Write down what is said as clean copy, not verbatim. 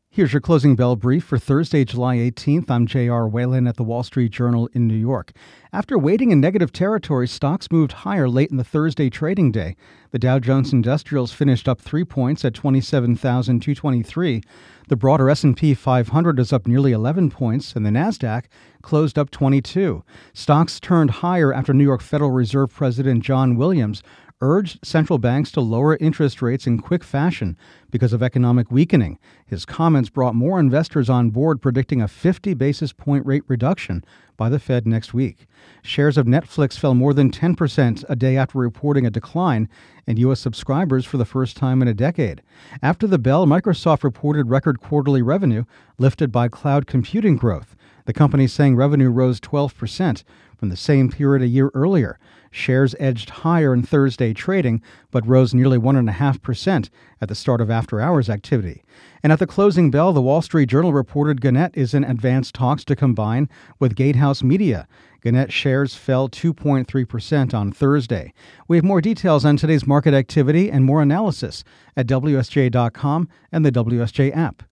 Here's your closing bell brief for Thursday, July 18th. I'm J.R. Whalen at the Wall Street Journal in New York. After waiting in negative territory, stocks moved higher late in the Thursday trading day. The Dow Jones Industrials finished up 3 points at 27,223. The broader S&P 500 is up nearly 11 points, and the Nasdaq closed up 22. Stocks turned higher after New York Federal Reserve President John Williams urged central banks to lower interest rates in quick fashion because of economic weakening. His comments brought more investors on board, predicting a 50 basis point rate reduction by the Fed next week. Shares of Netflix fell more than 10% a day after reporting a decline in U.S. subscribers for the first time in a decade. After the bell, Microsoft reported record quarterly revenue lifted by cloud computing growth. The company saying revenue rose 12% from the same period a year earlier. Shares edged higher in Thursday trading, but rose nearly 1.5% at the start of after-hours activity. And at the closing bell, the Wall Street Journal reported Gannett is in advanced talks to combine with Gatehouse Media. Gannett shares fell 2.3% on Thursday. We have more details on today's market activity and more analysis at WSJ.com and the WSJ app.